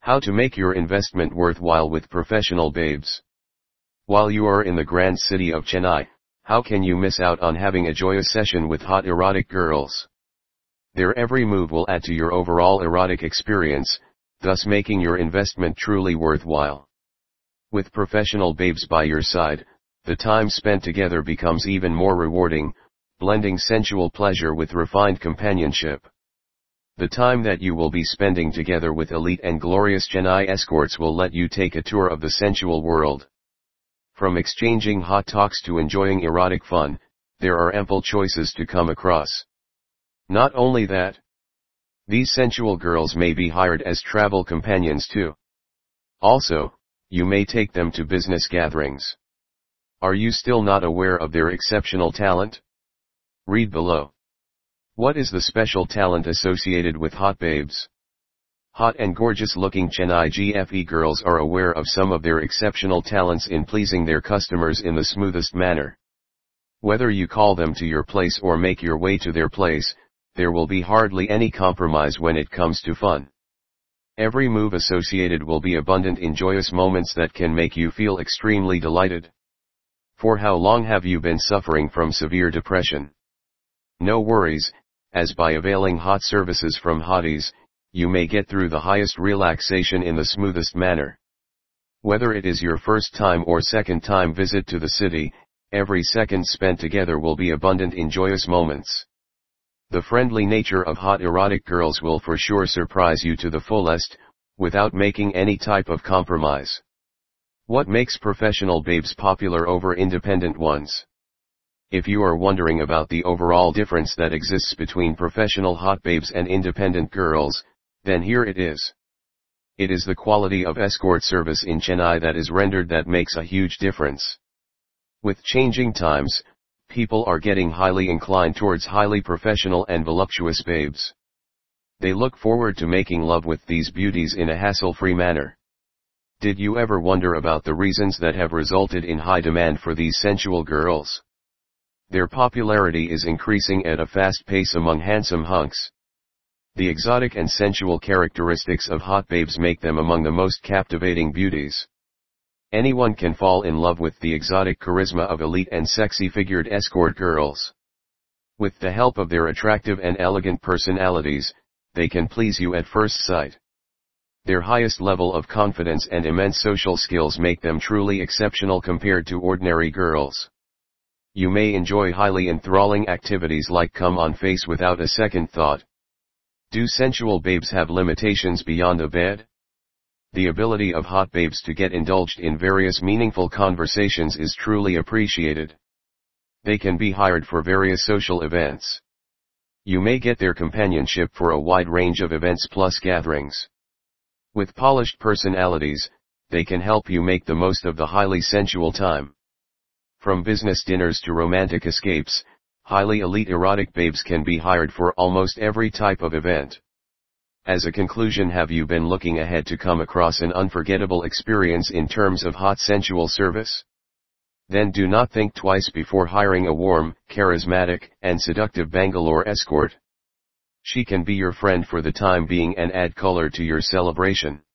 How to make your investment worthwhile with professional babes. While you are in the grand city of Chennai, how can you miss out on having a joyous session with hot erotic girls? Their every move will add to your overall erotic experience, thus making your investment truly worthwhile. With professional babes by your side, the time spent together becomes even more rewarding, blending sensual pleasure with refined companionship. The time that you will be spending together with elite and glorious Chennai escorts will let you take a tour of the sensual world. From exchanging hot talks to enjoying erotic fun, there are ample choices to come across. Not only that, these sensual girls may be hired as travel companions too. Also, you may take them to business gatherings. Are you still not aware of their exceptional talent? Read below. What is the special talent associated with hot babes? Hot and gorgeous-looking Chennai GFE girls are aware of some of their exceptional talents in pleasing their customers in the smoothest manner. Whether you call them to your place or make your way to their place, there will be hardly any compromise when it comes to fun. Every move associated will be abundant in joyous moments that can make you feel extremely delighted. For how long have you been suffering from severe depression? No worries, as by availing hot services from hotties, you may get through the highest relaxation in the smoothest manner. Whether it is your first time or second time visit to the city, every second spent together will be abundant in joyous moments. The friendly nature of hot erotic girls will for sure surprise you to the fullest, without making any type of compromise. What makes professional babes popular over independent ones? If you are wondering about the overall difference that exists between professional hot babes and independent girls, then here it is. It is the quality of escort service in Chennai that is rendered that makes a huge difference. With changing times, people are getting highly inclined towards highly professional and voluptuous babes. They look forward to making love with these beauties in a hassle-free manner. Did you ever wonder about the reasons that have resulted in high demand for these sensual girls? Their popularity is increasing at a fast pace among handsome hunks. The exotic and sensual characteristics of hot babes make them among the most captivating beauties. Anyone can fall in love with the exotic charisma of elite and sexy-figured escort girls. With the help of their attractive and elegant personalities, they can please you at first sight. Their highest level of confidence and immense social skills make them truly exceptional compared to ordinary girls. You may enjoy highly enthralling activities like come on face without a second thought. Do sensual babes have limitations beyond a bed? The ability of hot babes to get indulged in various meaningful conversations is truly appreciated. They can be hired for various social events. You may get their companionship for a wide range of events plus gatherings. With polished personalities, they can help you make the most of the highly sensual time. From business dinners to romantic escapes, highly elite erotic babes can be hired for almost every type of event. As a conclusion, have you been looking ahead to come across an unforgettable experience in terms of hot sensual service? Then do not think twice before hiring a warm, charismatic, and seductive Bangalore escort. She can be your friend for the time being and add color to your celebration.